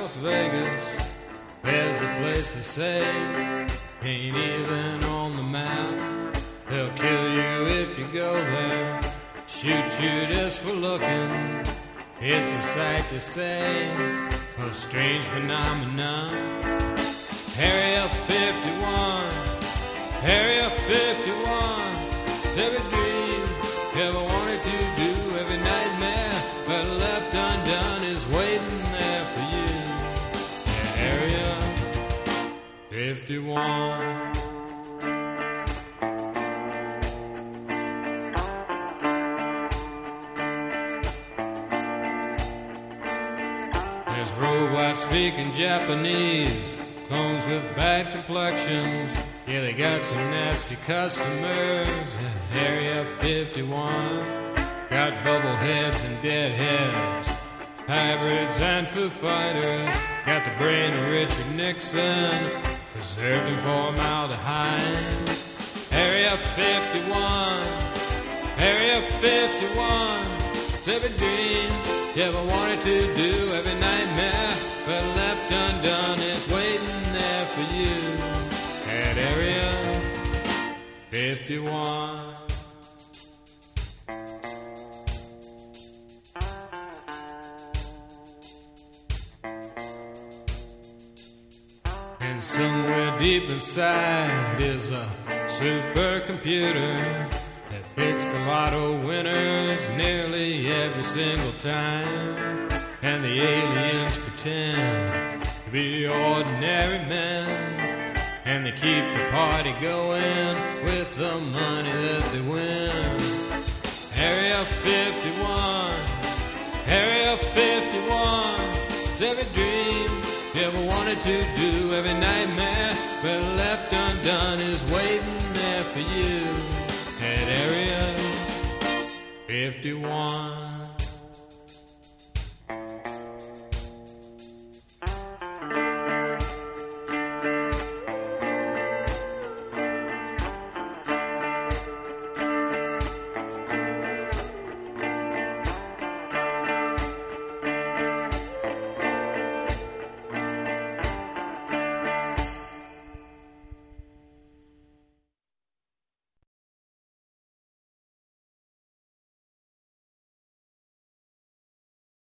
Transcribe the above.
Las Vegas, there's a place they say ain't even on the map. They'll kill you if you go there, shoot you just for looking. It's a sight to say, a strange phenomenon. Area 51, Area 51, every dream you ever wanted to do, every nightmare but left undone is waiting there for you. Area 51. There's robots speaking Japanese, clones with bad complexions. Yeah, they got some nasty customers at Area 51. Got bubbleheads and deadheads, hybrids and Foo Fighters. Got the brain of Richard Nixon, preserved in formaldehyde. Area 51, Area 51, it's every dream you ever wanted to do, every nightmare but left undone is waiting there for you at Area 51. And somewhere deep inside is a supercomputer that picks the lotto winners nearly every single time. And the aliens pretend to be ordinary men, and they keep the party going with the money that they win. Area 51, Area 51, it's every dream you ever wanted to do, every nightmare but left undone is waiting there for you at Area 51.